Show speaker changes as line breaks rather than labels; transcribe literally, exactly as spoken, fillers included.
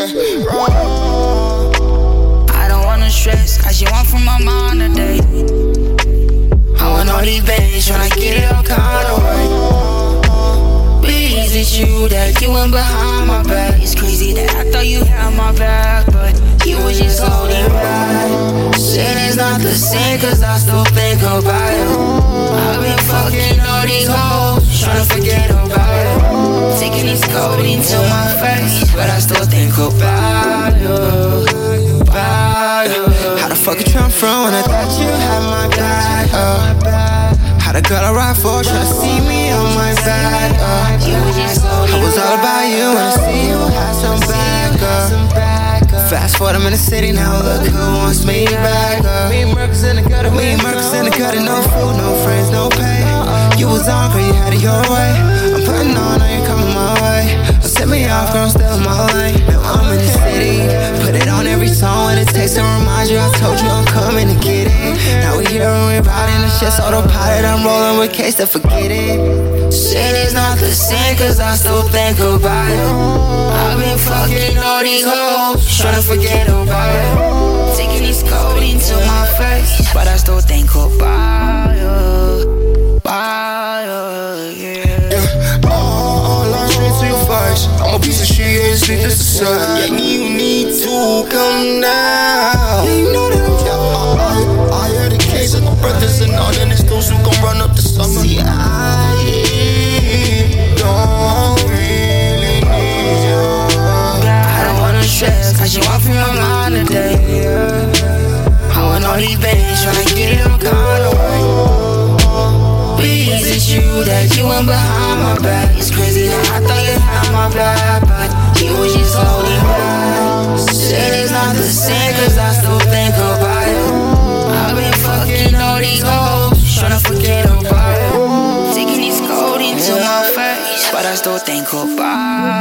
I don't wanna stress, cause you want from my mind today. I want all these bands, tryna get it all kind of way. Please, it's you that you went behind my back. It's crazy that I thought you had my back, but you was just holding back. Shit is not the same, cause I still think about it. I've been fucking all these hoes, tryna forget about it. Taking this codeine to my face, but I still think about you, about you.
How the fuck you tryna front when I thought you had my back? Uh, how the girl I ride for tryna see me on my back? Uh, I was all about you when I see you had some back. Uh, fast forward, I'm in the city now. Look who wants me back. Uh, me and Mercus in the gutter, me and Mercus in the gutter. No food, no friends, no pay. You was on, girl, you had it your way. I'm putting on, now you coming my way. Don't set me off, girl, I'm still in my lane. Now I'm in the city, put it on every song. What it takes to remind you, I told you I'm coming to get it. Now we here and we riding the shit's autopilot. I'm rolling with case to forget it.
Shit is not the same, cause I still think about it. I've been fucking all these hoes, tryna forget about it. Taking this codeine to my face, but I still think about you, about you, yeah.
Yeah, all line straight to your face. I'm a piece of shit, yeah, it's sweet, that's the same. Yeah, you need to come now. Yeah, you know that I'm yeah, I, I, I heard the case of my brothers and all, and it's those who gon' run up the summer. See, I don't really need you.
I don't wanna stress, cause you want from my mind today, yeah. I want all these bands, tryna get it all kind of way. Please, it's you that you went behind my back. It's crazy that I thought you had my back, but you was just holding back. Shit is not the same, cause I still think about it. I've been fucking all these hoes, tryna forget about it. Taking this codeine to my face, but I still think about it.